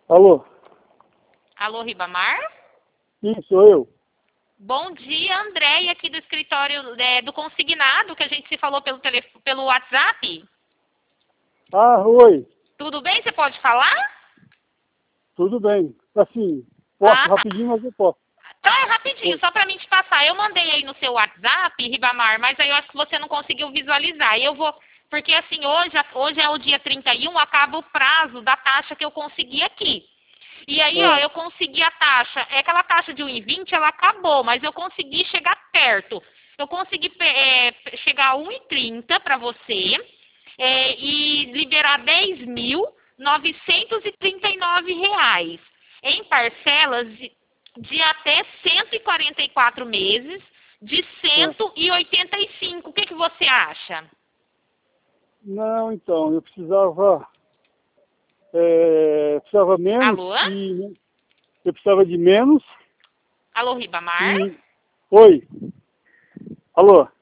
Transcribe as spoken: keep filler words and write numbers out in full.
Alô? Alô, Ribamar? Sim, sou eu. Bom dia, Andréia, aqui do escritório é, do consignado, que a gente se falou pelo, telefone, pelo WhatsApp. Ah, oi. Tudo bem? Você pode falar? Tudo bem. Assim, posso Ah, tá. rapidinho, mas eu posso. Então é rapidinho, Oi. só para mim te passar. Eu mandei aí no seu WhatsApp, Ribamar, mas aí eu acho que você não conseguiu visualizar. Eu vou, porque assim, hoje, hoje é o dia trinta e um, acaba o prazo da taxa que eu consegui aqui. E aí, ó, Ah, eu consegui a taxa, é aquela taxa de um e vinte, ela acabou, mas eu consegui chegar perto. Eu consegui é, chegar a um e trinta para você é, e liberar dez mil novecentos e trinta e nove reais em parcelas de, de até cento e quarenta e quatro meses, de ah. cento e oitenta e cinco. O que, que você acha? Não, então, eu precisava, é, precisava menos Alô? e eu precisava de menos Alô, Ribamar? e... Oi. Alô?